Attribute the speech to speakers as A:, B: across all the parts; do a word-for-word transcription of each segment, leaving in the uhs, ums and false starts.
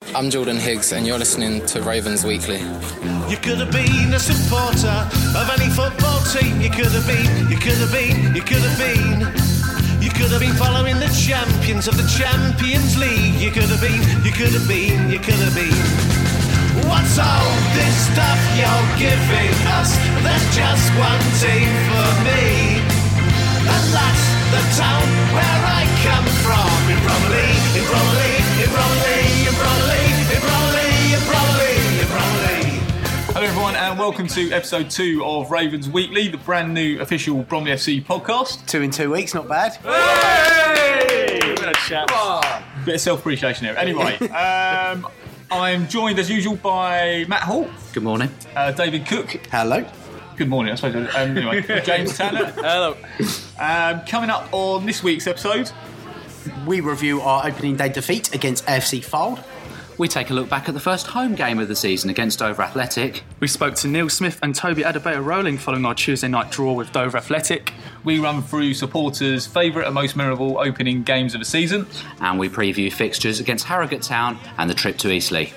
A: I'm Jordan Higgs, and you're listening to Ravens Weekly.
B: You could have been a supporter of any football team. You could have been, you could have been, you could have been. You could have been following the champions of the Champions League. You could have been, you could have been, you could have been. What's all this stuff you're giving us? There's just one team for me, and that's the town where I come from. In Bromley, in Bromley, in Bromley, in Bromley, in Bromley, in Bromley, in Bromley.
C: Hello everyone and welcome to episode two of Ravens Weekly, the brand new official Bromley F C podcast.
D: Two in two weeks, not bad.
C: Hey! Bit of chat. Bit of self-appreciation here. Anyway, um, I'm joined as usual by Matt Hall.
E: Good morning.
C: Uh, David Cook.
D: Hello.
C: Good morning, I suppose. Um, anyway, James Tanner.
E: Hello.
C: Um, coming up on this week's episode,
D: we review our opening day defeat against A F C Fylde.
E: We take a look back at the first home game of the season against Dover Athletic.
F: We spoke to Neil Smith and Toby Adebayo-Rowling following our Tuesday night draw with Dover Athletic.
C: We run through supporters' favourite and most memorable opening games of the season.
E: And we preview fixtures against Harrogate Town and the trip to Eastleigh.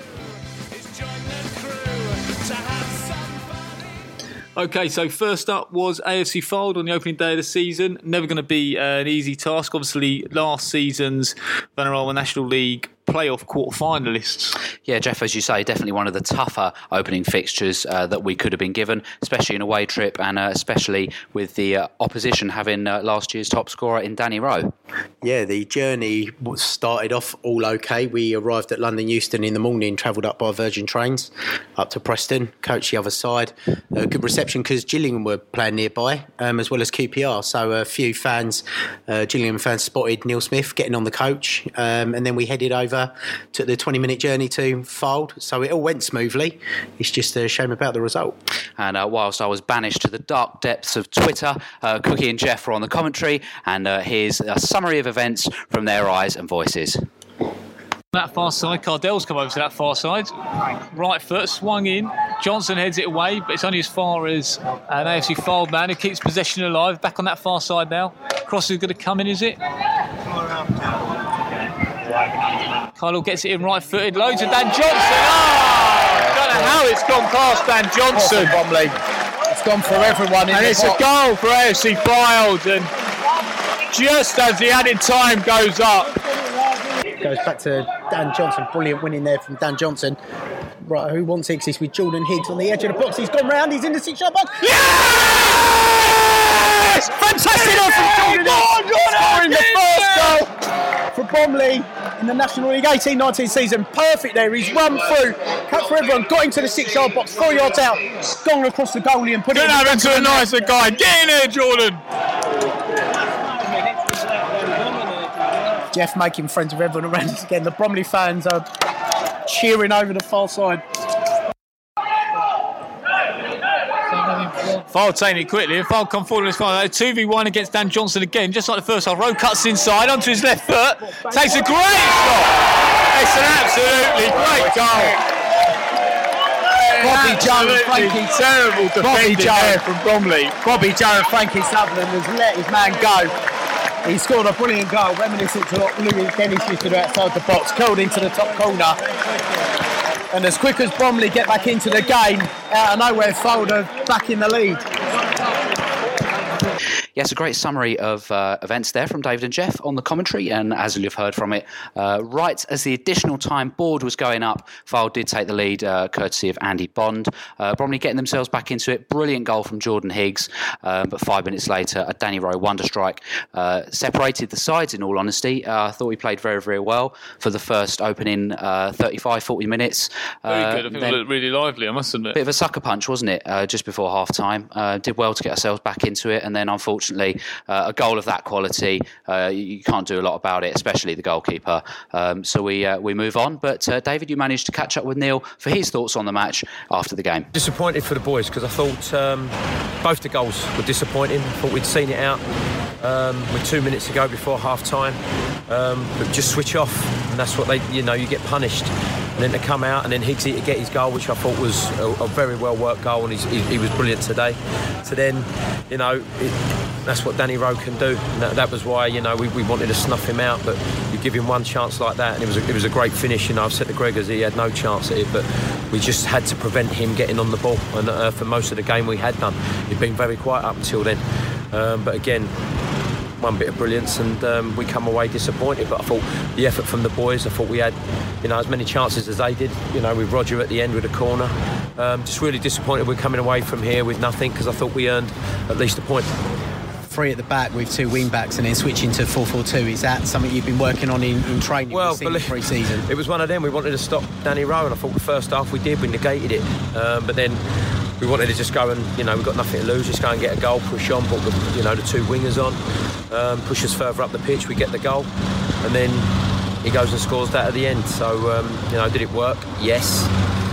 C: Okay, so first up was A F C Fylde on the opening day of the season. Never going to be uh, an easy task. Obviously, last season's Vanarama National League playoff quarter-finalists.
E: Yeah, Jeff, as you say, definitely one of the tougher opening fixtures uh, that we could have been given, especially in a away trip and uh, especially with the uh, opposition having uh, last year's top scorer in Danny Rowe.
D: Yeah, the journey started off all okay. We arrived at London Euston in the morning, travelled up by Virgin Trains up to Preston, coached the other side. Uh, good reception because Gillingham were playing nearby, um, as well as Q P R. So a few fans, uh, Gillingham fans, spotted Neil Smith getting on the coach, um, and then we headed over, took the twenty minute journey to Fylde. So it all went smoothly. It's just a shame about the result.
E: And uh, whilst I was banished to the dark depths of Twitter, uh, Cookie and Jeff were on the commentary, and uh, here's a summary of events from their eyes and voices.
C: That far side, Cardell's come over to that far side. Right foot swung in. Johnson heads it away, but it's only as far as an A F C Fylde man who keeps possession alive. Back on that far side now. Cross is going to come in, is it? Carlo gets it in right footed. Loads of Dan Johnson. Oh! Don't know how it's gone past Dan Johnson.
G: Bromley. It's gone for everyone. In
C: and
G: the
C: it's
G: pot.
C: a goal for A F C Fylde. And just as the added time goes up,
D: Goes back to Dan Johnson. Brilliant winning there from Dan Johnson. Right, who wants it? This with Jordan Higgs on the edge of the box. He's gone round. He's in the six-yard box.
C: yes! Fantastic goal from Jordan Higgs.
D: Scoring the first goal for Bromley in the National League eighteen nineteen season. Perfect there. He's run through, cut for everyone, got into the six-yard box, four yards out, gone across the goalie and put
C: Couldn't
D: it in.
C: have into a nicer guy. Get in there, Jordan.
D: Jeff making friends with everyone around us again. The Bromley fans are cheering over the far side.
C: Fylde taking it quickly. And Fylde come forward in this final. two v one against Dan Johnson again, just like the first half. Rowe cuts inside onto his left foot. Takes a great shot. It's an absolutely great goal.
D: Bobby Joe and Frankie.
C: Terrible defending there from Bromley.
D: Bobby Joe and Frankie Sutherland has let his man go. He scored a brilliant goal, reminiscent to what Louis Dennis used to do outside the box, curled into the top corner. And as quick as Bromley get back into the game, out of nowhere, Fylde are back in the lead.
E: Yes, a great summary of uh, events there from David and Jeff on the commentary, and as you've heard from it, uh, right as the additional time board was going up, Fylde did take the lead, uh, courtesy of Andy Bond. Uh, Bromley getting themselves back into it. Brilliant goal from Jordan Higgs, um, but five minutes later, a Danny Rowe wonder strike uh, separated the sides, in all honesty. Uh, I thought we played very, very well for the first opening uh, thirty-five, forty minutes.
C: Very
E: uh,
C: good. I think it looked really lively, I must admit.
E: Bit of a sucker punch, wasn't it, uh, just before half-time. Uh, did well to get ourselves back into it, and then unfortunately, uh, a goal of that quality, uh, you, you can't do a lot about it, especially the goalkeeper. Um, so we uh, we move on. But uh, David, you managed to catch up with Neil for his thoughts on the match after the game.
H: Disappointed for the boys because I thought um, both the goals were disappointing. I thought we'd seen it out um, with two minutes to go before half-time. Um, but just switch off, and that's what they, you know, you get punished. And then to come out and then Higgsy to get his goal, which I thought was a, a very well worked goal, and he's, he, he was brilliant today. So then, you know, it, that's what Danny Rowe can do. And that, that was why, you know, we, we wanted to snuff him out, but you give him one chance like that, and it was a, it was a great finish. You know, I've said to Gregors he had no chance at it, but we just had to prevent him getting on the ball. And uh, for most of the game, we had done. He'd been very quiet up until then. Um, but again, one bit of brilliance, and um, we come away disappointed. But I thought the effort from the boys, I thought we had, you know, as many chances as they did. You know, with Roger at the end with a corner. Um, just really disappointed we're coming away from here with nothing, because I thought we earned at least a point.
D: Three at the back with two wing backs and then switching to four four two. Is that something you've been working on in, in training?
H: Well, pre-season. It was one of them. We wanted to stop Danny Rowe, and I thought the first half we did. We negated it, um, but then we wanted to just go and, you know, we've got nothing to lose. Just go and get a goal, push on, put the, you know, the two wingers on, um, push us further up the pitch. We get the goal, and then he goes and scores that at the end. So, um, you know, did it work? Yes.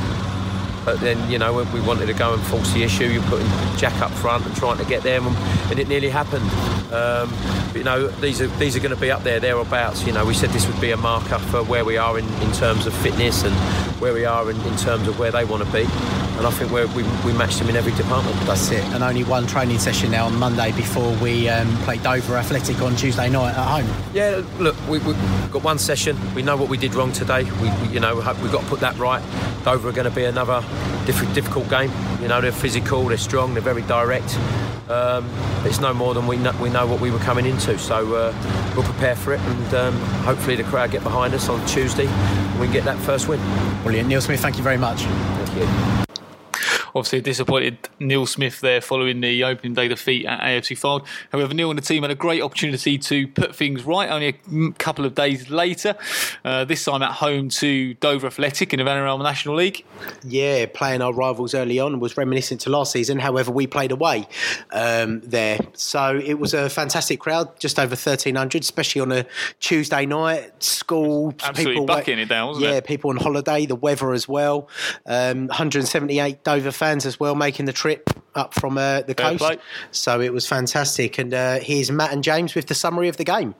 H: But then, you know, we wanted to go and force the issue. You're putting Jack up front and trying to get there, and it nearly happened. Um, but, you know, these are these are going to be up there, thereabouts. You know, we said this would be a marker for where we are in, in terms of fitness and where we are in, in terms of where they want to be. And I think we're, we we matched them in every department.
D: That's it. And only one training session now on Monday before we um, play Dover Athletic on Tuesday night at home.
H: Yeah, look, we, we've got one session. We know what we did wrong today. We, we you know, we've got to put that right. Dover are going to be another diff- difficult game. You know, they're physical, they're strong, they're very direct. Um, it's no more than we know, we know what we were coming into. So uh, we'll prepare for it, and um, hopefully the crowd get behind us on Tuesday and we can get that first win.
D: Brilliant. Neil Smith, thank you very much.
H: Thank you.
C: Obviously a disappointed Neil Smith there following the opening day defeat at A F C Fylde. However, Neil and the team had a great opportunity to put things right only a couple of days later, uh, this time at home to Dover Athletic in the Vanarama National League.
D: Yeah, playing our rivals early on was reminiscent to last season. However, we played away um, there. So it was a fantastic crowd, just over thirteen hundred, especially on a Tuesday night. School,
C: absolutely
D: people
C: bucking it down, wasn't
D: yeah,
C: it?
D: Yeah, people on holiday, the weather as well. Um, one hundred seventy-eight Dover fans as well making the trip up from uh, the
C: Fair
D: coast.
C: play.
D: So it was fantastic. And uh, here's Matt and James with the summary of the game.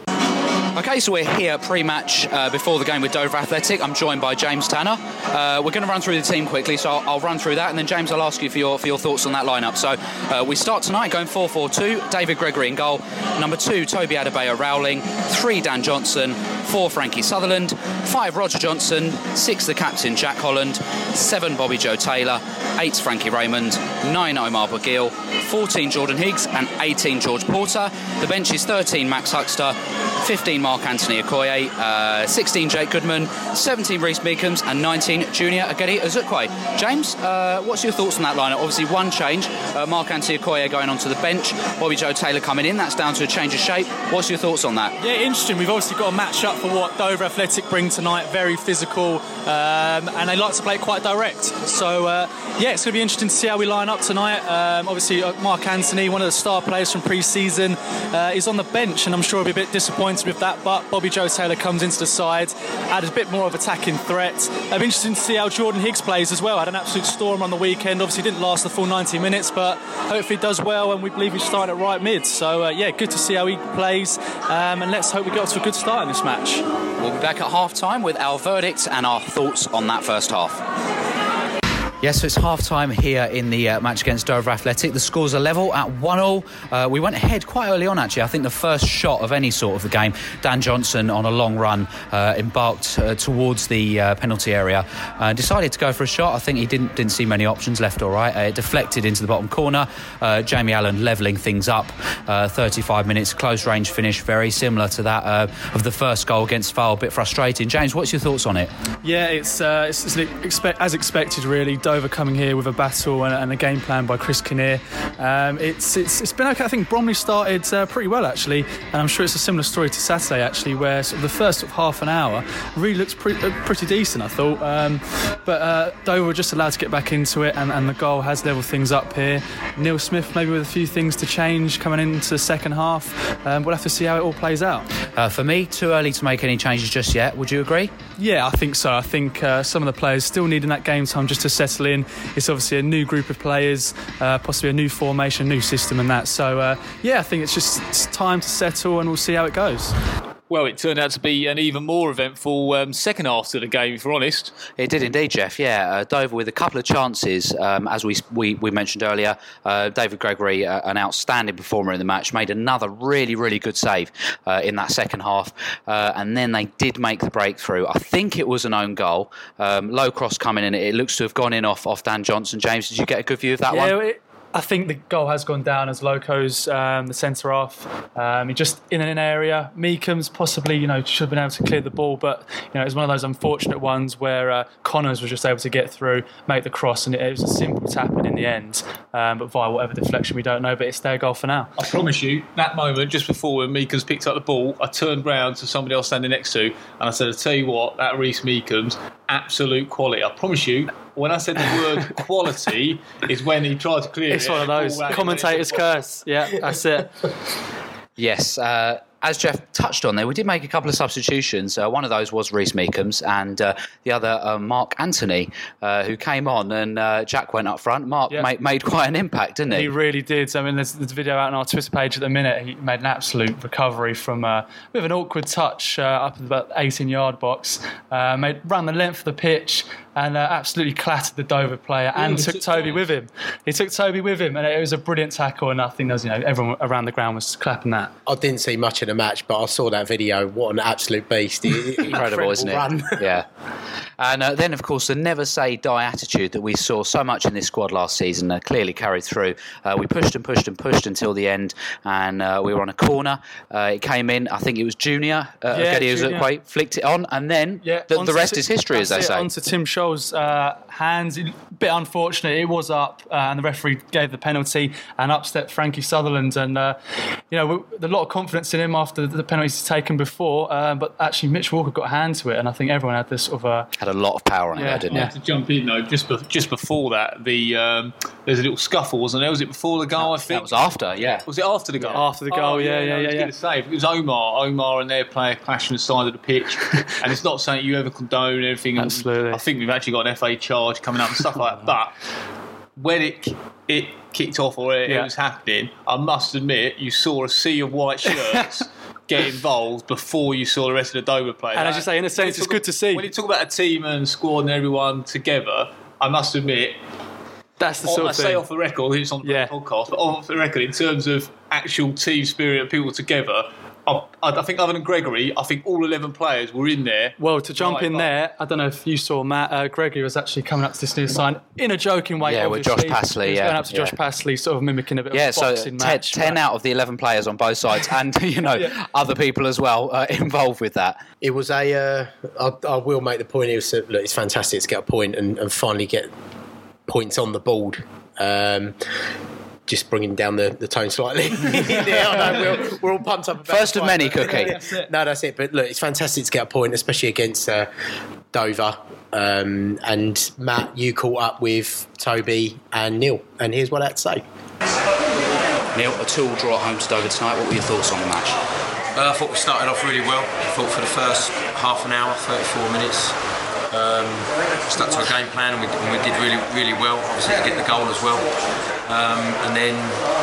E: Okay, so we're here pre-match uh, before the game with Dover Athletic. I'm joined by James Tanner. Uh, we're going to run through the team quickly, so I'll, I'll run through that, and then James, I'll ask you for your for your thoughts on that lineup. So uh, we start tonight going four four two. David Gregory in goal. Number two, Toby Adebayo Rowling. Three, Dan Johnson. Four, Frankie Sutherland. Five, Roger Johnson. Six, the captain, Jack Holland. Seven, Bobby Joe Taylor. Eight, Frankie Raymond. Nine, Omar Bagil. Fourteen, Jordan Higgs, and eighteen, George Porter. The bench is thirteen, Max Huxter. fifteen, Mark Anthony Okoye, uh, sixteen, Jake Goodman, seventeen, Reece Meekums, and nineteen, Junior Agedi Azukwe. James, uh, what's your thoughts on that lineup? Obviously, one change, uh, Mark Anthony Okoye going onto the bench, Bobby Joe Taylor coming in. That's down to a change of shape. What's your thoughts on that?
I: Yeah, interesting. We've obviously got a match up for what Dover Athletic bring tonight. Very physical, um, and they like to play it quite direct. So, uh, yeah, it's going to be interesting to see how we line up tonight. Um, obviously, uh, Mark Anthony, one of the star players from pre-season, uh, is on the bench, and I'm sure he'll be a bit disappointed with that, but Bobby Joe Taylor comes into the side, adds a bit more of attacking threat. It'll be interesting to see how Jordan Higgs plays as well. Had an absolute storm on the weekend. Obviously didn't last the full ninety minutes, but hopefully does well, and we believe he's starting at right mid. So uh, yeah, good to see how he plays, um, and let's hope we get off to a good start in this match.
E: We'll be back at half-time with our verdict and our thoughts on that first half. Yes, so it's half-time here in the uh, match against Dover Athletic. The scores are level at one all. Uh, we went ahead quite early on, actually. I think the first shot of any sort of the game, Dan Johnson on a long run uh, embarked uh, towards the uh, penalty area. Uh, decided to go for a shot. I think he didn't didn't see many options, left or right. Uh, it deflected into the bottom corner. Uh, Jamie Allen levelling things up. Uh, thirty-five minutes, close range finish, very similar to that uh, of the first goal against Fylde. A bit frustrating. James, what's your thoughts on it?
F: Yeah, it's, uh, it's, it's expect, as expected, really. Dover coming here with a battle and, and a game plan by Chris Kinnear. Um, it's, it's it's been okay. I think Bromley started uh, pretty well, actually, and I'm sure it's a similar story to Saturday, actually, where sort of the first sort of half an hour really looks pre- uh, pretty decent, I thought. Um, but uh, Dover were just allowed to get back into it, and, and the goal has levelled things up here. Neil Smith maybe with a few things to change coming into the second half. Um, we'll have to see how it all plays out.
E: Uh, for me, too early to make any changes just yet. Would you agree?
F: Yeah, I think so. I think uh, some of the players still needing that game time just to settle in. It's obviously a new group of players, uh, possibly a new formation, new system and that. So, uh, yeah, I think it's just it's time to settle, and we'll see how it goes.
C: Well, it turned out to be an even more eventful um, second half to the game, if we're honest.
E: It did indeed, Jeff. Yeah, uh, Dover with a couple of chances, um, as we, we we mentioned earlier. Uh, David Gregory, uh, an outstanding performer in the match, made another really, really good save uh, in that second half. Uh, and then they did make the breakthrough. I think it was an own goal. Um, low cross coming in. It looks to have gone in off, off Dan Johnson. James, did you get a good view of that
F: yeah,
E: one?
F: It- I think the goal has gone down as Loco's um, the centre half. Um, he just in an area. Meekham's possibly, you know, should have been able to clear the ball, but you know, it was one of those unfortunate ones where uh, Connors was just able to get through, make the cross, and it, it was a simple tap-in in the end. Um, but via whatever deflection, we don't know. But it's their goal for now.
C: I promise you, that moment just before when Meekham's picked up the ball, I turned round to somebody else standing next to, and I said, "I tell you what, that Reece Meekham's absolute quality." I promise you. When I said the word quality, is when he tried to clear
F: it's
C: it.
F: It's one of those commentator's curse. Yeah, that's it.
E: Yes. Uh, as Jeff touched on there, we did make a couple of substitutions. Uh, one of those was Reece Meekham's, and uh, the other, uh, Mark Anthony, uh, who came on, and uh, Jack went up front. Mark
F: yeah.
E: made, made quite an impact, didn't he?
F: He really did. I mean, there's, there's a video out on our Twitter page at the minute. He made an absolute recovery from uh, with an awkward touch uh, up at about eighteen-yard box. Uh, made ran the length of the pitch. And uh, absolutely clattered the Dover player and
C: Ooh,
F: took Toby with him. He took Toby with him, and it was a brilliant tackle. And I think there was, you know, everyone around the ground was clapping that.
D: I didn't see much of the match, but I saw that video. What an absolute beast!
E: Incredible, Incredible, isn't it?
D: Run.
E: Yeah. And uh, then, of course, the never say die attitude that we saw so much in this squad last season uh, clearly carried through. Uh, we pushed and pushed and pushed until the end, and uh, we were on a corner. Uh, it came in. I think it was Junior. Uh,
F: yeah,
E: Ogede
F: Junior.
E: flicked it on, and then
F: yeah,
E: the, the rest
F: to,
E: is history, as they
F: it,
E: say.
F: Onto Tim Scholl's uh, hands. A bit unfortunate. It was up, uh, and the referee gave the penalty, and up stepped Frankie Sutherland. And uh, you know, a lot of confidence in him after the penalties taken before. Uh, but actually, Mitch Walker got a hand to it, and I think everyone had this sort of uh,
E: had a lot of power on
F: yeah,
E: it, didn't
F: yeah.
E: it?
C: To jump in though, just be- just before that, the um, there's a little scuffle, wasn't there? Was it before the goal? I think
E: That was after, yeah.
C: Was it after the goal?
F: After the goal,
C: oh,
F: yeah, yeah,
C: no,
F: yeah,
C: I was
F: yeah.
C: going to say it was Omar, Omar and their player clashing the side of the pitch, and it's not something you ever condone and everything. And
F: Absolutely.
C: I think we've actually got an F A charge coming up and stuff like that. But when it it kicked off or it,
F: Yeah.
C: it was happening, I must admit you saw a sea of white shirts. Get involved before you saw the rest of the Dover players.
F: And as you say, in a sense, it's good to see.
C: When you talk about a team and squad and everyone together, I must admit,
F: That's the
C: Oh,
F: sort
C: I
F: of
C: say
F: thing.
C: off the record, it's on the
F: Yeah.
C: podcast, but off the record, in terms of actual team spirit and people together, I, I think other than Gregory, I think all eleven players were in there.
F: Well, to jump
C: Right,
F: in
C: but-
F: there, I don't know if you saw Matt, uh, Gregory was actually coming up to this new sign in a joking way.
E: Yeah, with
F: obviously.
E: Josh Passley,
F: He was
E: yeah,
F: going up to Josh
E: yeah.
F: Passley, sort of mimicking a bit
E: Yeah,
F: of a
E: so
F: boxing
E: ten,
F: match.
E: ten
F: but-
E: out of the eleven players on both sides, and you know
F: Yeah.
E: other people as well uh, involved with that.
D: It was a. Uh, I, I will make the point. It was look, it's fantastic to get a point and, and finally get points on the board. Um, just bringing down the, the tone slightly. yeah, I know, we're, we're all pumped up. About
E: First
D: the
E: of
D: fight,
E: many,
D: but-
E: Cookie.
D: That's it. No, that's it. But look, it's fantastic to get a point, especially against uh, Dover. Um, and Matt, you caught up with Toby and Neil, and here's what I had to say.
E: Neil, a two-all draw at home to Dover tonight. What were your thoughts on the match?
H: Uh, I thought we started off really well. I thought for the first half an hour, thirty-four minutes, um, stuck to a game plan and we, and we did really, really well. Obviously to get the goal as well. Um, and then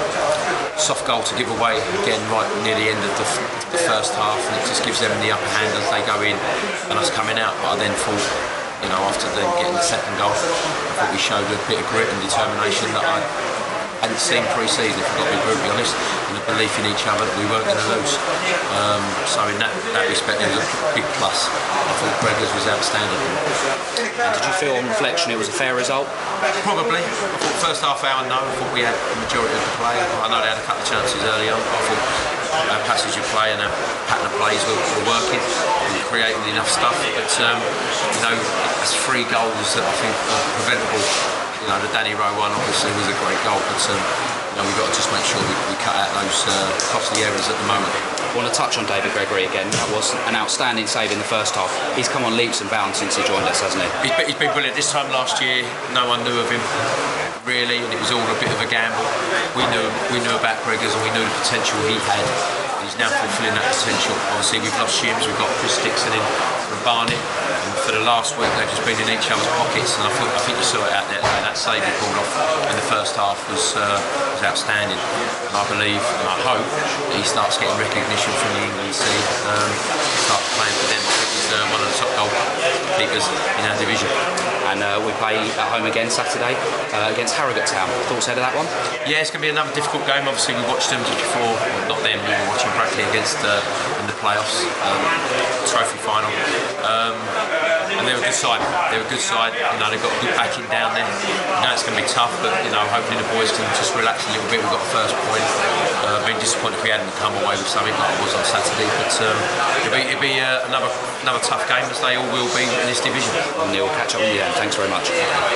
H: soft goal to give away again right near the end of the, the first half, and it just gives them the upper hand as they go in and us coming out. But I then thought, you know, after them getting the second goal, I thought we showed a bit of grit and determination that I hadn't seen pre-season, if I've got to be brutally honest, and a belief in each other that we weren't going to lose. Um, so in that, that respect, it was a big plus. I thought Gregors was outstanding.
E: And did you feel on reflection it was a fair result?
H: Probably. I thought first half hour, no. I thought we had the majority of the play. I know they had a couple of chances early on, but I thought our passage of play and our pattern of plays were, were working and creating enough stuff. But, um, you know, it's three goals that I think are preventable. You know, the Danny Rowe one obviously was a great goal, but um, you know, we've got to just make sure we, we cut out those uh, costly errors at the moment.
E: I want to touch on David Gregory again. That was an outstanding save in the first half. He's come on leaps and bounds since he joined us, hasn't he?
H: He's been, he's been brilliant. This time last year, no one knew of him, really, and it was all a bit of a gamble. We knew we knew about Gregors and we knew the potential he had. He's now fulfilling that potential. Obviously, we've lost Shims, we've got Chris Dixon in from Barnet, and for the last week they've just been in each other's pockets, and I think, I think you saw it out there today. That save he pulled off in the first half was, uh, was outstanding, and I believe and I hope that he starts getting recognition from the England team, um, start playing for them. I think he's uh, one of the top goal keepers in our division.
E: And uh, we play at home again Saturday uh, against Harrogate Town. Thoughts ahead of that one?
H: Yeah, it's going to be another difficult game. Obviously, we watched them before, well, not them, we were watching Brackley against uh, in the playoffs, um, trophy final. Um, and they're a good side. They're a good side. You know, they've got a good backing down there. You know, it's going to be tough, but you know, hopefully the boys can just relax a little bit. We've got a first point. Uh, been disappointed if we hadn't come away with something like it was on Saturday, but um, it'll be, it'll be uh, another another tough game, as they all will be in this division.
E: And Neil, catch up with you then. Thanks very much.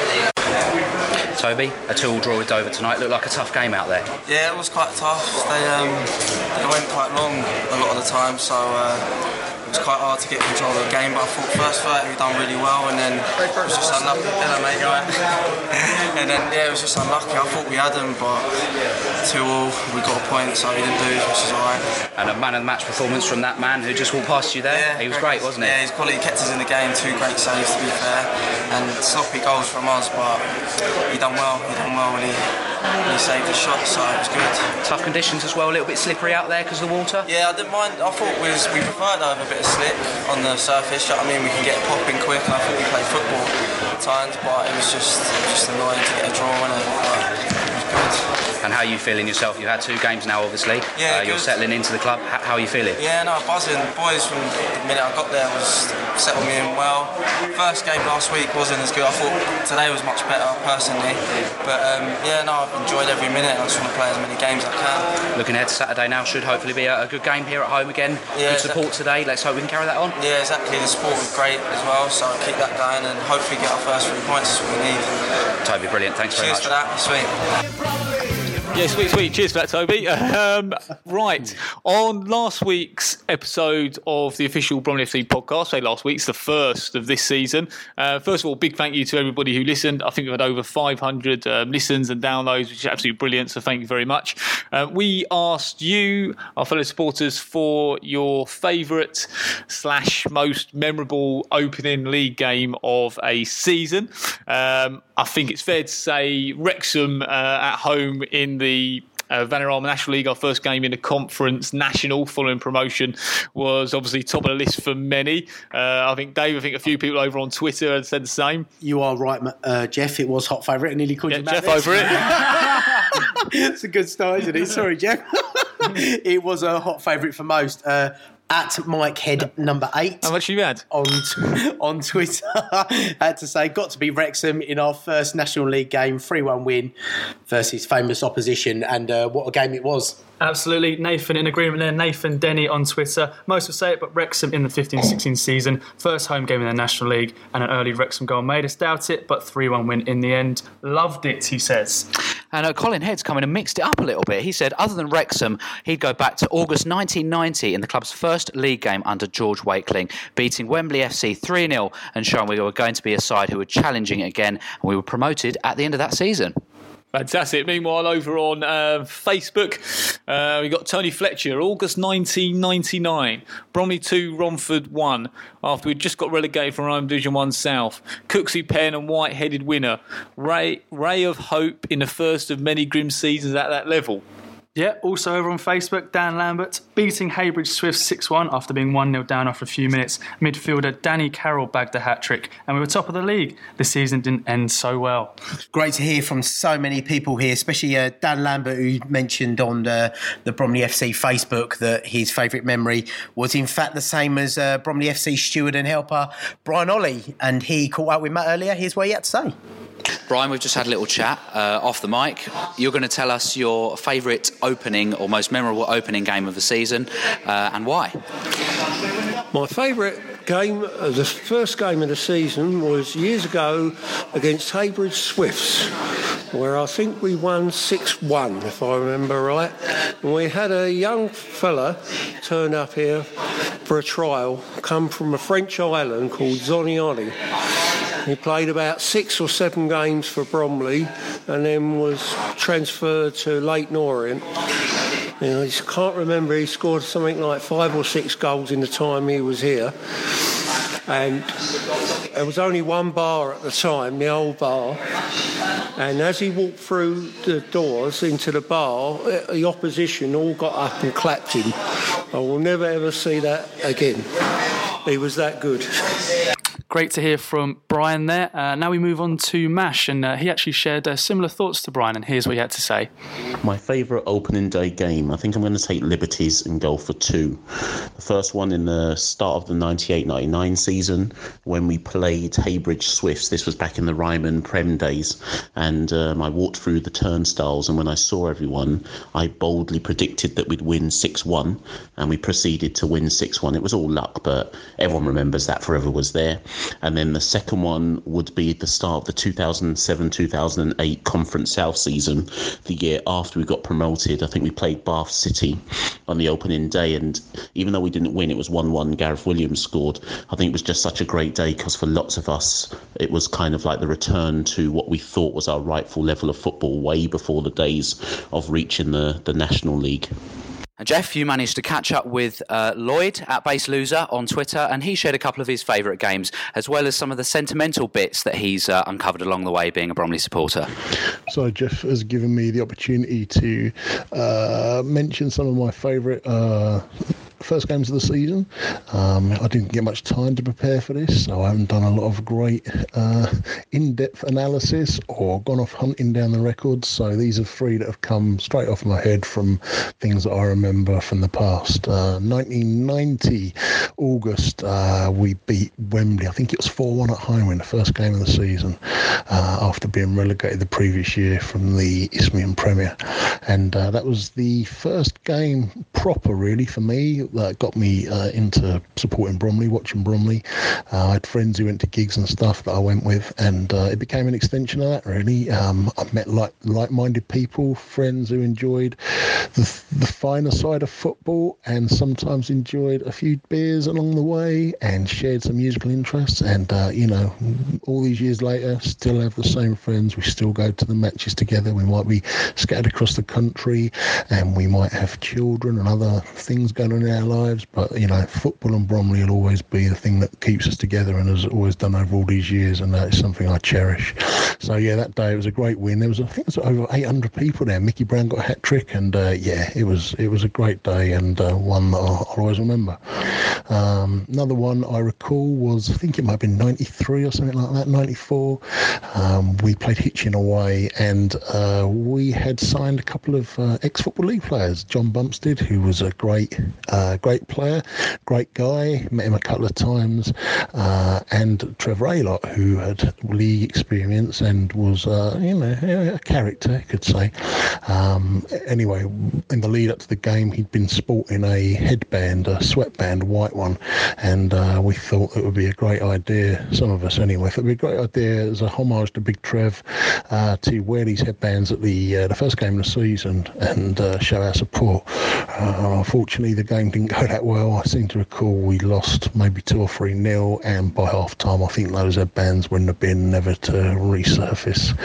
E: Toby, a two-all draw with Dover tonight. Looked like a tough game out there.
J: Yeah, it was quite tough. They um, they went quite long a lot of the time, so uh, it was quite hard to get control of the game. But I thought first thirty we done really well, and then it was just unlucky. Hello, mate, you right? And then yeah, it was just unlucky. I thought we had them, but two-all, we got a point, so we didn't do, which is alright.
E: And a man of the match performance from that man who just walked past you there.
J: Yeah,
E: he was great, wasn't he?
J: Yeah, his quality kept us in the game. Two great saves, to be fair, and sloppy goals from us, but he done well. He done well when he when he saved the shot, so it was good.
E: Tough conditions as well, a little bit slippery out there because of the water.
J: Yeah, I didn't mind. I thought we was, we preferred to have a bit of slip on the surface. You know what I mean, we can get popping quick, and I thought we played football at times, but it was just it was just annoying to get a draw on it. But it was good.
E: And how are you feeling yourself? You've had two games now, obviously.
J: Yeah,
E: uh, you're
J: good.
E: settling into the club. H- how are you feeling?
J: Yeah, no, buzzing. The boys from the minute I got there was settled me in well. First game last week wasn't as good. I thought today was much better personally. But um, yeah, no, I've enjoyed every minute. I just want to play as many games as I can.
E: Looking ahead to Saturday now, should hopefully be a, a good game here at home again.
J: Yeah,
E: good support
J: exactly.
E: today. Let's hope we can carry that on.
J: Yeah, exactly. The support was great as well, so I'll keep that going and hopefully get our first three points. That's what we need.
E: Toby, brilliant. Thanks very
J: Cheers
E: much.
J: Cheers for that. Sweet.
C: Yeah, sweet, sweet. Cheers for that, Toby. Um, right, on last week's episode of the official Bromley F C podcast, say last week's the first of this season. Uh, first of all, big thank you to everybody who listened. I think we've had over five hundred um, listens and downloads, which is absolutely brilliant, so thank you very much. Uh, we asked you, our fellow supporters, for your favourite slash most memorable opening league game of a season. Um, I think it's fair to say Wrexham uh, at home in the the uh, Vanarama National League, our first game in the Conference National following promotion, was obviously top of the list for many. Uh, I think, Dave, I think a few people over on Twitter had said the same.
D: You are right, uh, Jeff. It was hot favourite. I nearly called
C: yeah,
D: you
C: Jeff
D: Matt
C: over it.
D: It's a good start, isn't it? Sorry, Jeff. It was a hot favourite for most. Uh, At Mike Head number eight.
C: How much you had?
D: On t- on Twitter. I had to say, got to be Wrexham in our first National League game, three one win versus famous opposition, and uh, what a game it was.
F: Absolutely. Nathan in agreement there. Nathan Denny on Twitter. Most would say it, but Wrexham in the fifteen sixteen season. First home game in the National League, and an early Wrexham goal made us doubt it, but three one win in the end. Loved it, he says.
E: And uh, Colin Head's come in and mixed it up a little bit. He said, other than Wrexham, he'd go back to August nineteen ninety in the club's first league game under George Wakeling, beating Wembley F C three nil and showing we were going to be a side who were challenging it again, and we were promoted at the end of that season.
C: Fantastic. Meanwhile, over on uh, Facebook, uh, we got Tony Fletcher, August nineteen ninety-nine, Bromley two, Romford one, after we'd just got relegated from Rome Division one South. Cooksey Penn and White-headed winner. Ray, ray of hope in the first of many grim seasons at that level.
F: Yeah, also over on Facebook, Dan Lambert beating Haybridge Swifts six one after being one nil down after a few minutes. Midfielder Danny Carroll bagged a hat-trick, and we were top of the league. The season didn't end so well.
D: Great to hear from so many people here, especially uh, Dan Lambert, who mentioned on uh, the Bromley F C Facebook that his favourite memory was in fact the same as uh, Bromley F C steward and helper Brian Ollie, and he caught up with Matt earlier. Here's what he had to say.
E: Brian, we've just had a little chat uh, off the mic. You're going to tell us your favourite opening or most memorable opening game of the season uh, and why.
K: My favourite game, uh, the first game of the season, was years ago against Haybridge Swifts, where I think we won six one, if I remember right. And we had a young fella turn up here for a trial, come from a French island called Zonioni. He played about six or seven games for Bromley and then was transferred to Leyton Orient. You know, I just can't remember, he scored something like five or six goals in the time he was here. And there was only one bar at the time, the old bar, and as he walked through the doors into the bar, the opposition all got up and clapped him. I will never ever see that again. He was that good.
F: Great to hear from Brian there. Uh, now we move on to Mash, and uh, he actually shared uh, similar thoughts to Brian, and here's what he had to say.
L: My favourite opening day game, I think I'm going to take Liberties and go for two. The first one in the start of the ninety-eight ninety-nine season when we played Heybridge Swifts. This was back in the Ryman Prem days, and um, I walked through the turnstiles, and when I saw everyone, I boldly predicted that we'd win six one, and we proceeded to win six one. It was all luck, but everyone remembers that forever was there. And then the second one would be at the start of the two thousand seven two thousand eight Conference South season, the year after we got promoted. I think we played Bath City on the opening day, and even though we didn't win, it was one one, Gareth Williams scored. I think it was just such a great day because for lots of us, it was kind of like the return to what we thought was our rightful level of football way before the days of reaching the, the National League.
E: And Jeff, you managed to catch up with uh, Lloyd at Base Loser on Twitter, and he shared a couple of his favourite games, as well as some of the sentimental bits that he's uh, uncovered along the way being a Bromley supporter.
M: So Jeff has given me the opportunity to uh, mention some of my favourite uh, first games of the season. Um, I didn't get much time to prepare for this, so I haven't done a lot of great uh, in-depth analysis or gone off hunting down the records. So these are three that have come straight off my head from things that I remember from the past. Uh, nineteen ninety, August, uh, we beat Wembley. I think it was four one at home in the first game of the season uh, after being relegated the previous year from the Isthmian Premier. And uh, that was the first game proper, really, for me. That got me uh, into supporting Bromley, watching Bromley. Uh, I had friends who went to gigs and stuff that I went with, and uh, it became an extension of that, really. Um, I met like like-minded people, friends who enjoyed the, the finer side of football and sometimes enjoyed a few beers along the way and shared some musical interests. And, uh, you know, all these years later, still have the same friends. We still go to the matches together. We might be scattered across the country and we might have children and other things going on in our lives, but you know, football and Bromley will always be the thing that keeps us together and has always done over all these years, and that is something I cherish. So yeah, that day it was a great win. There was, I think, it was over eight hundred people there. Mickey Brown got a hat trick, and uh, yeah, it was it was a great day and uh, one that I'll, I'll always remember. Um, another one I recall was, I think it might have been ninety-three or something like that, ninety-four. Um, we played Hitchin away, and uh, we had signed a couple of uh, ex-Football League players. John Bumstead, who was a great uh, great player, great guy, met him a couple of times, uh, and Trevor Aylott, who had league experience and was, uh, you know, a character, you could say. Um, anyway, in the lead up to the game, he'd been sporting a headband, a sweatband, a white one, and uh, we thought it would be a great idea, some of us anyway, thought it would be a great idea as a homage to Big Trev uh, to wear these headbands at the uh, the first game of the season and uh, show our support. Uh, unfortunately, the game didn't go that well. I seem to recall we lost maybe two or three nil, and by half time I think those headbands were in the bin, never to resurface.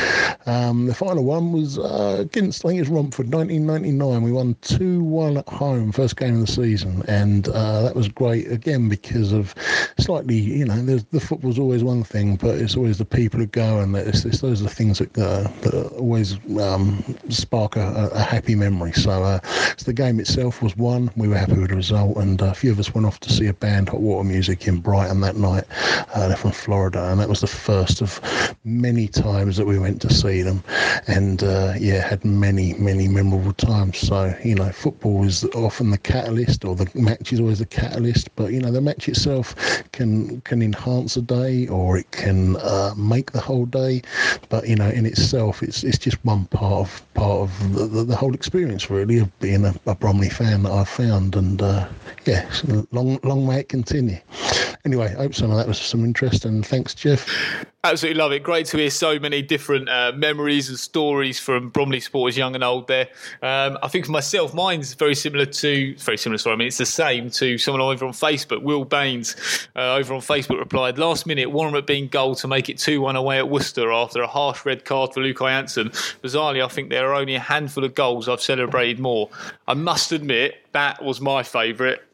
M: Um, the final one was uh, against, I think it was Romford, nineteen ninety-nine. We won two one at home, first game of the season, and uh, that was great again because of slightly, you know, the football's always one thing, but it's always the people who go, and it's, it's those are the things that, uh, that always um, spark a, a happy memory. So, uh, so the game itself was won. We were happy with the result, and a few of us went off to see a band, Hot Water Music, in Brighton that night. Uh, they're from Florida, and that was the first of many times that we went to see them, and uh, yeah, had many, many memorable times. So, you know, football is often the catalyst, or the match is always the catalyst, but, you know, the match itself can can enhance a day, or it can uh, make the whole day, but, you know, in itself, it's it's just one part of part of the, the, the whole experience, really, of being a, a Bromley fan that I've found, and uh, yeah, long, long may it continue. Anyway, I hope some of that was some interest, and thanks, Jeff.
C: Absolutely love it. Great to hear so many different uh, memories and stories from Bromley supporters, young and old there. Um, I think for myself, mine's very similar to, very similar, sorry, I mean, it's the same to someone over on Facebook. Will Baines uh, over on Facebook replied, last minute, Warren McBean goal to make it two one away at Worcester after a harsh red card for Lukai Hansen. Bizarrely, I think there are only a handful of goals I've celebrated more. I must admit, that was my favourite.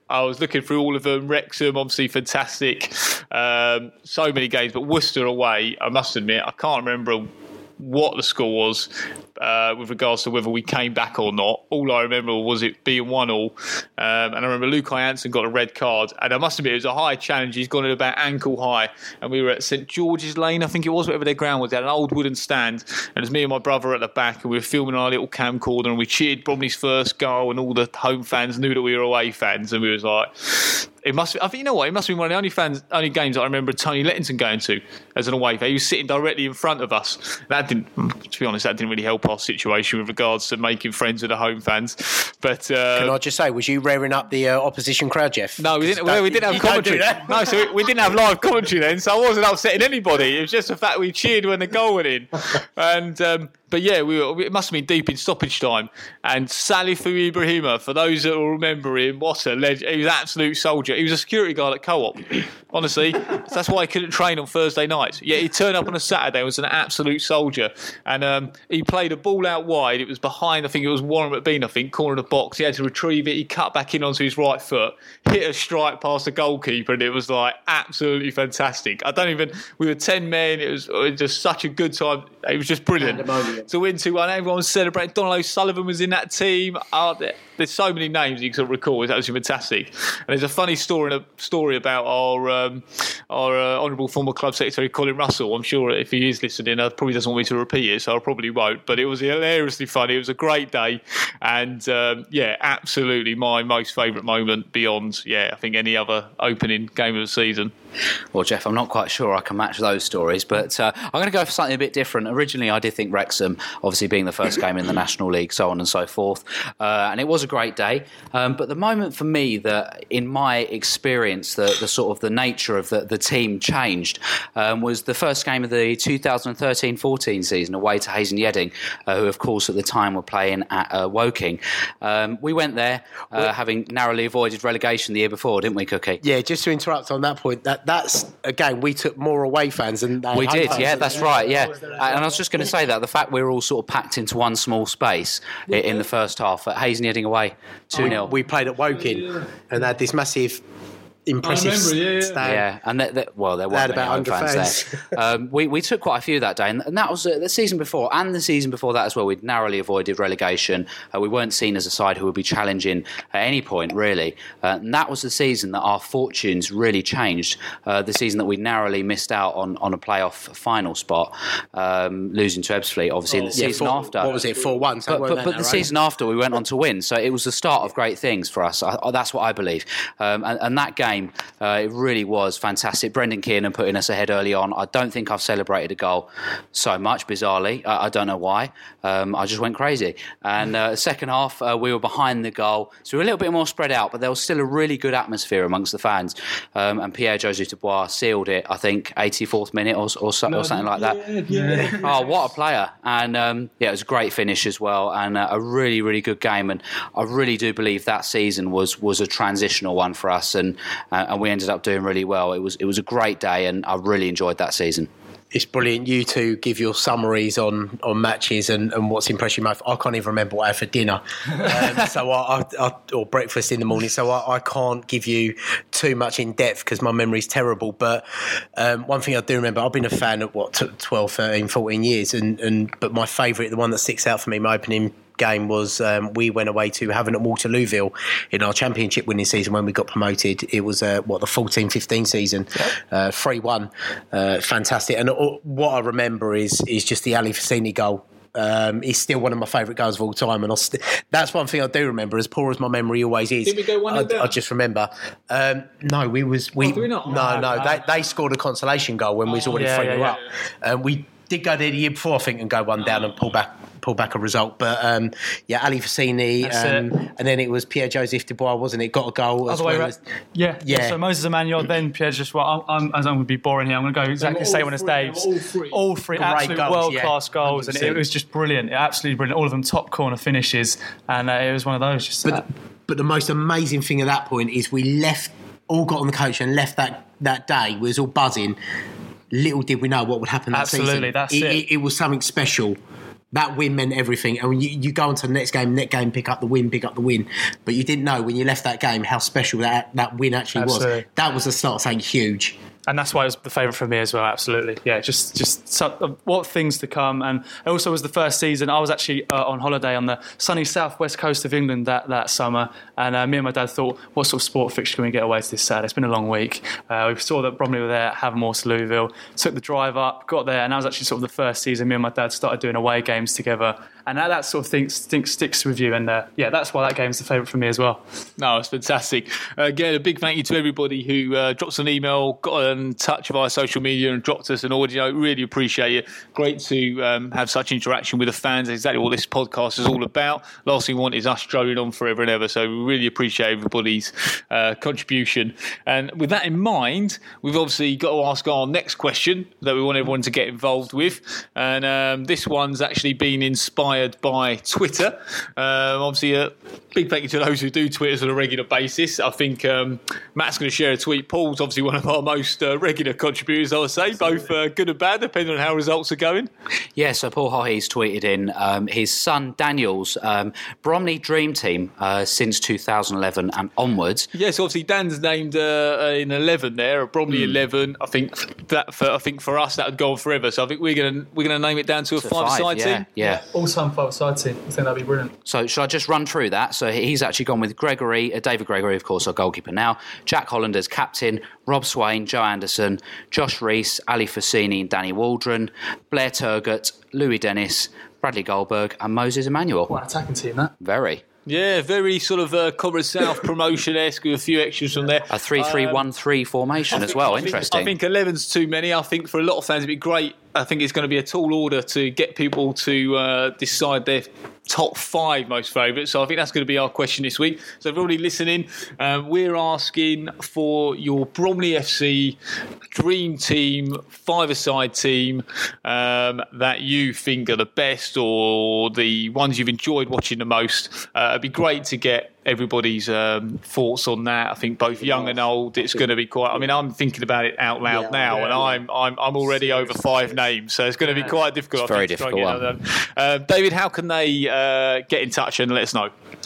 C: I was looking through all of them. Wrexham, obviously fantastic. Um, so many games, but Worcester away, I must admit, I can't remember what the score was uh, with regards to whether we came back or not. All I remember was it being one all. Um, and I remember Luke Jansen got a red card. And I must admit, it was a high challenge. He's gone at about ankle high. And we were at St George's Lane, I think it was, whatever their ground was. They had an old wooden stand. And it was me and my brother at the back. And we were filming on our little camcorder. And we cheered Bromley's first goal. And all the home fans knew that we were away fans. And we was like... It must be, I think, you know what, it must have been one of the only fans, only games that I remember Tony Lettington going to as an away fan. He was sitting directly in front of us. That didn't, to be honest, that didn't really help our situation with regards to making friends with the home fans. But uh,
D: can I just say, was you rearing up the uh, opposition crowd, Jeff?
C: No, we didn't. Well, we didn't have commentary. No, so we, we didn't have live commentary then, so I wasn't upsetting anybody. It was just the fact we cheered when the goal went in. And um, but yeah, we were, it must have been deep in stoppage time. And Salifu Ibrahima, for those that will remember him, what a legend! He was an absolute soldier. He was a security guard at Co-op. Honestly, that's why he couldn't train on Thursday nights. Yet he turned up on a Saturday and was an absolute soldier. And um, he played a ball out wide. It was behind, I think it was Warren McBean, I think, corner of the box. He had to retrieve it. He cut back in onto his right foot, hit a strike past the goalkeeper, and it was like absolutely fantastic. I don't even, we were ten men. It was, it was just such a good time. It was just brilliant. To win two one, everyone was celebrating. Donald O'Sullivan was in that team. Oh, there, there's so many names you can recall. It's actually fantastic. And there's a funny story, a story about our um, our uh, honourable former club secretary Colin Russell. I'm sure if he is listening, uh, probably doesn't want me to repeat it, so I probably won't. But it was hilariously funny. It was a great day, and um, yeah, absolutely my most favourite moment beyond, yeah, I think any other opening game of the season.
E: Well, Jeff, I'm not quite sure I can match those stories, but uh, I'm going to go for something a bit different. Originally, I did think Wrexham, obviously being the first game in the National League, so on and so forth, uh, and it was a great day. Um, but the moment for me that, in my experience, the, the sort of the nature of the, the team changed um, was the first game of the two thousand thirteen fourteen season away to Hayes and Yedding, uh, who, of course, at the time were playing at uh, Woking. Um, we went there, uh, well, having narrowly avoided relegation the year before, didn't we, Cookie?
D: Yeah, just to interrupt on that point, that that's again, we took more away fans than they
E: we did.
D: fans.
E: Yeah, that's right. Yeah, and I was just going to say that the fact we were all sort of packed into one small space in the first half at Hayes and Yedding away, two nil.
D: We played at Woking and they had this massive. Impressive.
F: I remember, yeah, yeah.
D: Stand.
E: Yeah, and they, they, well, there weren't
D: about
E: many home fans,
D: fans.
E: there. um, we we took quite a few that day, and, and that was uh, the season before, and the season before that as well. We'd narrowly avoided relegation. Uh, we weren't seen as a side who would be challenging at any point, really. Uh, and that was the season that our fortunes really changed. Uh, the season that we narrowly missed out on, on a playoff final spot, um, losing to Ebbsfleet, obviously, oh, in the
D: yeah,
E: season
D: four,
E: after.
D: What was it, four one? So
E: but but, but the season after, we went on to win. So it was the start of great things for us. I, that's what I believe. Um, and, and that game, uh, it really was fantastic. Brendan Kiernan putting us ahead early on. I don't think I've celebrated a goal so much, bizarrely. I, I don't know why. Um, I just went crazy. And uh, second half, uh, we were behind the goal. So we were a little bit more spread out, but there was still a really good atmosphere amongst the fans. Um, and Pierre-Joseph Dubois sealed it, I think, eighty-fourth minute or, or, so, or something like that.
F: Yeah, yeah.
E: Oh, what a player. And um, yeah, it was a great finish as well. And uh, a really, really good game. And I really do believe that season was was a transitional one for us. And, uh, and we ended up doing really well. It was it was a great day, and I really enjoyed that season.
D: It's brilliant. You two give your summaries on, on matches and, and what's impressed you most. I can't even remember what I had for dinner, um, so I, I, I or breakfast in the morning. So I, I can't give you too much in depth because my memory's terrible. But um, one thing I do remember, I've been a fan of what twelve, thirteen, fourteen years, and, and but my favourite, the one that sticks out for me, my opening game was um, we went away to Havant at Waterlooville in our championship winning season when we got promoted. It was uh, what the fourteen fifteen season, uh, three one, uh, fantastic. And uh, what I remember is is just the Ali Fassini goal. Um, it's still one of my favourite goals of all time, and st- that's one thing I do remember. As poor as my memory always is,
C: did we go one
D: I,
C: down?
D: I just remember. Um, no, we was we.
C: Oh, did we not?
D: No,
C: oh,
D: no,
C: no.
D: They, they scored a consolation goal when we was already
F: yeah,
D: three
F: yeah,
D: nil
F: yeah,
D: up, and um, we did go there the year before, I think, and go one down and pull back. pull back a result, but um, yeah, Ali Fassini, um, and then it was Pierre-Joseph Dubois, wasn't it? Got a goal as
F: Other way
D: well
F: around.
D: as,
F: yeah,
D: yeah.
F: So Moses Emmanuel, then Pierre just well, I'm, I'm, as I'm going to be boring here, I'm going to go exactly the same one as Dave's.
C: All three,
F: all three
D: Great
F: absolute
D: goals,
F: world class
D: yeah,
F: goals, and it, it was just brilliant, absolutely brilliant. All of them top corner finishes, and uh, it was one of those. Just
D: but
F: uh,
D: but the most amazing thing at that point is we left, all got on the coach and left that that day. We was all buzzing. Little did we know what would happen that
F: absolutely,
D: season.
F: That's
D: it,
F: it.
D: it. It was something special. that win meant everything. And when you, you go on to the next game, next game, pick up the win, pick up the win. But you didn't know when you left that game how special that, that win actually
F: Absolutely.
D: was. That was the start of something huge.
F: And that's why it was the favourite for me as well, absolutely. Yeah, just just so, uh, what things to come. And it also was the first season. I was actually uh, on holiday on the sunny southwest coast of England that, that summer. And uh, me and my dad thought, what sort of sport fixture can we get away to this Saturday? It's been a long week. Uh, we saw that Bromley were there at Havermore, Louisville. Took the drive up, got there. And that was actually sort of the first season me and my dad started doing away games together. And that, that sort of thing sticks, sticks with you. And uh, yeah, that's why that game's the favourite for me as well.
C: No, it's fantastic. Uh, again, a big thank you to everybody who uh, dropped us an email, got in touch via social media and dropped us an audio. Really appreciate it. Great to um, have such interaction with the fans. Exactly what this podcast is all about. Last thing we want is us droning on forever and ever. So we really appreciate everybody's uh, contribution. And with that in mind, we've obviously got to ask our next question that we want everyone to get involved with. And um, this one's actually been inspired by Twitter. Um, obviously, a big thank you to those who do Twitters on a regular basis. I think um, Matt's going to share a tweet. Paul's obviously one of our most uh, regular contributors, I would say, both uh, good and bad, depending on how results are going.
E: Yeah, so Paul Hohey's tweeted in um, his son Daniel's um, Bromley Dream Team uh, since two thousand eleven and onwards.
C: Yes, yeah, so obviously Dan's named uh, in eleven there, a Bromley mm. eleven. I think that for I think for us that would go on forever. So I think we're going to we're going to name it down to a five-side
E: yeah,
C: team.
E: Yeah,
F: yeah. All-time five-side team. I think that'd be brilliant.
E: So should I just run through that? So he's actually gone with Gregory, uh, David Gregory, of course, our goalkeeper now. Jack Holland as captain. Rob Swain, Joe Anderson, Josh Rees, Ali Fassini and Danny Waldron, Blair Turgott, Louis Dennis, Bradley Goldberg and Moses Emmanuel.
F: What an attacking team, that.
E: Very.
C: Yeah, very sort of uh, Comrade South promotion-esque with a few extras from there.
E: A three three one three um, formation as well,
C: I think,
E: interesting.
C: I think eleven's too many. I think for a lot of fans it'd be great. I think it's going to be a tall order to get people to uh, decide their top five most favourites. So I think that's going to be our question this week. So if everybody listening, um, we're asking for your Bromley F C dream team, five-a-side team um, that you think are the best or the ones you've enjoyed watching the most. Uh, it'd be great to get everybody's um, thoughts on that. I think both young and old, it's going to be quite. I mean, I'm thinking about it out loud yeah, now, yeah, and yeah. I'm I'm I'm already over five names, so it's going to be quite difficult.
E: It's
C: I
E: very
C: think,
E: difficult. One.
C: Uh, David, how can they uh, get in touch and let us know?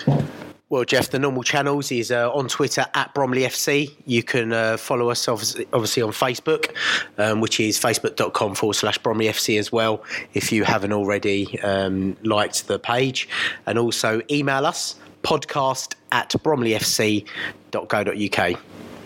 D: Well, Jeff, the normal channels is uh, on Twitter at Bromley F C. You can uh, follow us obviously, obviously on Facebook, um, which is facebook.com forward slash Bromley F C as well, if you haven't already um, liked the page. And also email us, podcast at bromleyfc dot co dot uk.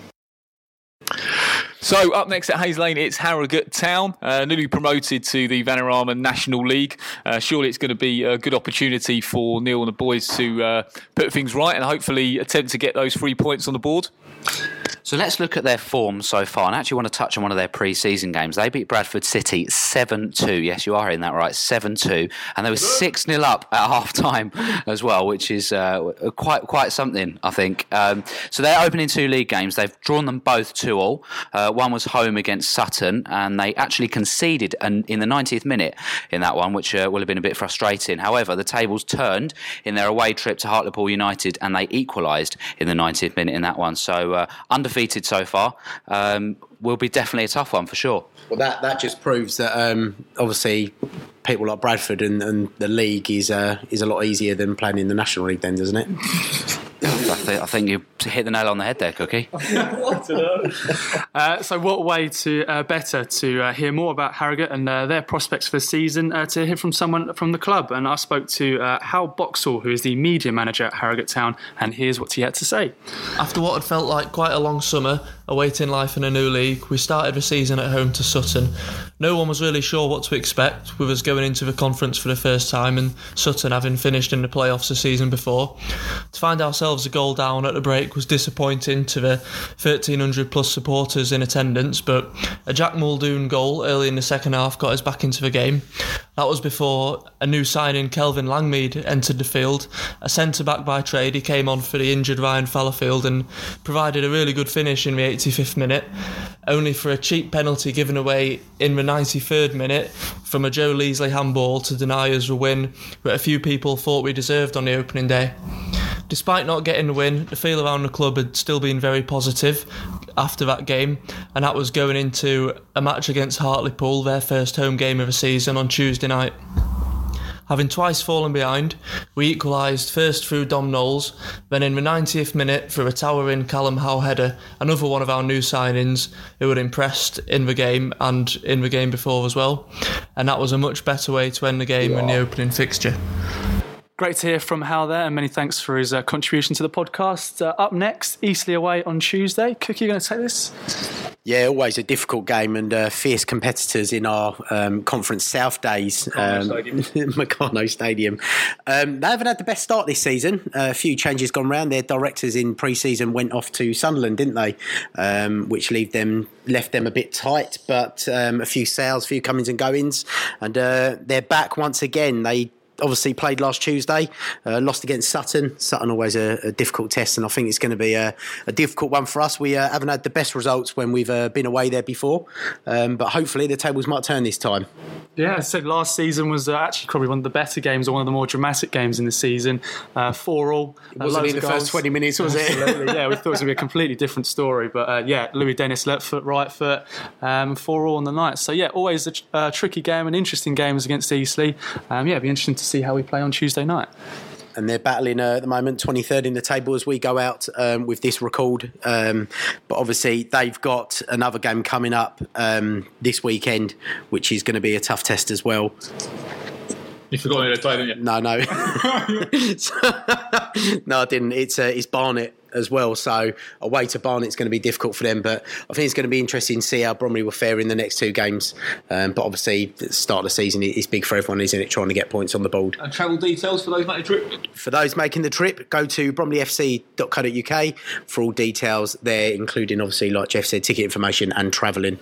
C: So up next at Hayes Lane, it's Harrogate Town, uh, newly promoted to the Vanarama National League. Uh, surely it's going to be a good opportunity for Neil and the boys to uh, put things right and hopefully attempt to get those three points on the board.
E: So let's look at their form so far, and I actually want to touch on one of their pre-season games. They beat Bradford City seven two. Yes, you are hearing that right, seven two. And they were six nil up at half-time as well, which is uh, quite quite something, I think. Um, so they're opening two league games. They've drawn them both two all. Uh, one was home against Sutton, and they actually conceded an, in the ninetieth minute in that one, which uh, will have been a bit frustrating. However, the tables turned in their away trip to Hartlepool United, and they equalised in the ninetieth minute in that one. So uh, undefeated so far, um, will be definitely a tough one for sure.
D: Well, that, that just proves that um, obviously people like Bradford and, and the league is uh, is a lot easier than playing in the National League then, doesn't it?
E: I, th- I think you hit the nail on the head there, Cookie.
F: uh, so what way to uh, better to uh, hear more about Harrogate and uh, their prospects for the season uh, to hear from someone from the club. And I spoke to uh, Hal Boxall, who is the media manager at Harrogate Town, and here's what he had to say.
N: After what had felt like quite a long summer, awaiting life in a new league, we started the season at home to Sutton. No one was really sure what to expect, with us going into the conference for the first time and Sutton having finished in the playoffs the season before. To find ourselves a goal down at the break was disappointing to the thirteen hundred plus supporters in attendance, but a Jack Muldoon goal early in the second half got us back into the game. That was before a new signing, Kelvin Langmead, entered the field. A centre-back by trade, he came on for the injured Ryan Fallowfield and provided a really good finish in the eighty-fifth minute, only for a cheap penalty given away in the ninety-third minute from a Joe Leasley handball to deny us a win that a few people thought we deserved on the opening day. Despite not getting the win, the feel around the club had still been very positive after that game, and that was going into a match against Hartlepool, their first home game of the season, on Tuesday night. Having twice fallen behind, we equalised first through Dom Knowles, then in the ninetieth minute through a towering Callum Howe header, another one of our new signings who had impressed in the game and in the game before as well. And that was a much better way to end the game yeah. in the opening fixture.
F: Great to hear from Hal there, and many thanks for his uh, contribution to the podcast. Uh, up next, Eastleigh away on Tuesday. Cookie, you going to take this?
D: Yeah, always a difficult game and uh, fierce competitors in our um, Conference South days. Meccano um, Stadium. Meccano Stadium. Um, they haven't had the best start this season. Uh, a few changes gone round. Their directors in pre-season went off to Sunderland, didn't they? Um, which leave them left them a bit tight, but um, a few sales, a few comings and goings. And uh, they're back once again. They obviously played last Tuesday, uh, lost against Sutton. Sutton always a, a difficult test, and I think it's going to be a, a difficult one for us. We uh, haven't had the best results when we've uh, been away there before, um, but hopefully the tables might turn this time.
F: Yeah, I said last season was uh, actually probably one of the better games or one of the more dramatic games in the season. Uh, four all.
D: It wasn't in the goals. First twenty minutes, was it?
F: Absolutely, yeah. We thought it was going to be a completely different story, but uh, yeah, Louis Dennis left foot, right foot, um, four all on the night. So yeah, always a uh, tricky game and interesting games against Eastleigh. Um, yeah, it'll be interesting to see how we play on Tuesday night.
D: And they're battling uh, at the moment, twenty-third in the table as we go out um, with this record. Um, but obviously they've got another game coming up um, this weekend, which is going to be a tough test as well.
C: You forgot who they played, didn't you?
D: No, no. no, I didn't. It's, uh, it's Barnet as well, so away to Barnet's going to be difficult for them, but I think it's going to be interesting to see how Bromley will fare in the next two games. Um, but obviously the start of the season is big for everyone, isn't it, trying to get points on the board.
C: And travel details for those making the trip?
D: For those making the trip, go to bromley f c dot co dot u k for all details there, including obviously, like Jeff said, ticket information and travelling.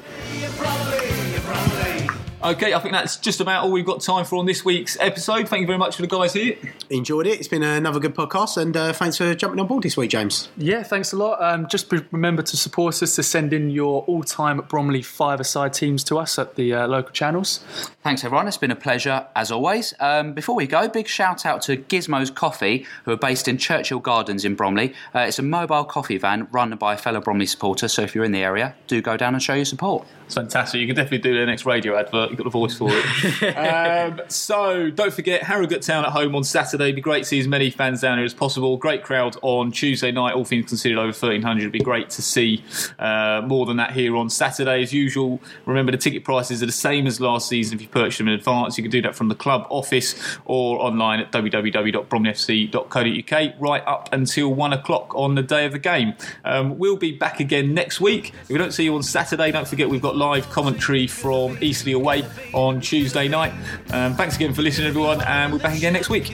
C: Okay, I think that's just about all we've got time for on this week's episode. Thank you very much for the guys here.
D: Enjoyed it. It's been another good podcast, and uh, thanks for jumping on board this week, James.
F: Yeah, thanks a lot. Um, just remember to support us, to send in your all-time Bromley five-a-side teams to us at the uh, local channels.
E: Thanks, everyone. It's been a pleasure, as always. Um, before we go, big shout-out to Gizmo's Coffee, who are based in Churchill Gardens in Bromley. Uh, it's a mobile coffee van run by a fellow Bromley supporter, so if you're in the area, do go down and show your support.
C: It's fantastic. You can definitely do their next radio advert. You've got the voice for it. um, so don't forget, Harrogate Town at home on Saturday. It'd be great to see as many fans down here as possible. Great crowd on Tuesday night. All things considered, over thirteen hundred. It'd be great to see uh, more than that here on Saturday. As usual, remember the ticket prices are the same as last season if you purchase them in advance. You can do that from the club office or online at w w w dot bromley f c dot co dot u k right up until one o'clock on the day of the game. Um, we'll be back again next week. If we don't see you on Saturday, don't forget we've got live commentary from Eastleigh away on Tuesday night. Um, thanks again for listening, everyone, and we're back again next week.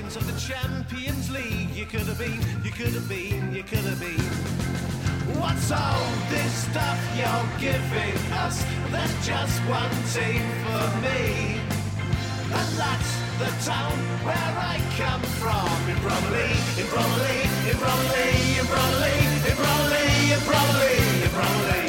B: What's all this stuff you're giving us? There's just one team for me, and that's the town where I come from. In Bromley, in Bromley, in Bromley, in Bromley, in Bromley, in Bromley, in Bromley.